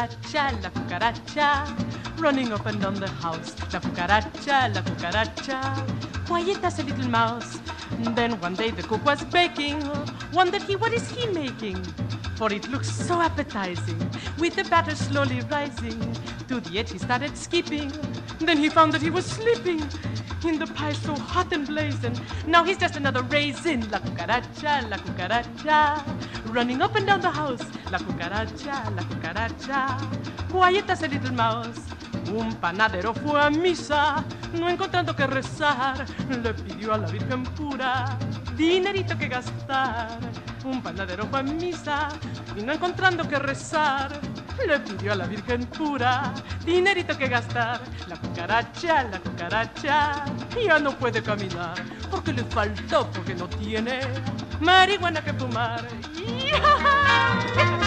cucaracha, running up and down the house. La cucaracha, quiet as a little mouse. Then one day the cook was baking. Wondered he, what is he making? For it looks so appetizing, with the batter slowly rising. To the edge he started skipping. Then he found that he was slipping in the pie so hot and blazing. Now he's just another raisin. La cucaracha, running up and down the house. La cucaracha, quiet as a little mouse. Un panadero fue a misa, no encontrando que rezar, le pidió a la Virgen pura dinerito que gastar. Un panadero fue a misa y no encontrando que rezar, le pidió a la Virgen pura dinerito que gastar. La cucaracha, ya no puede caminar, porque le faltó, porque no tiene marihuana que fumar. ¡Ya!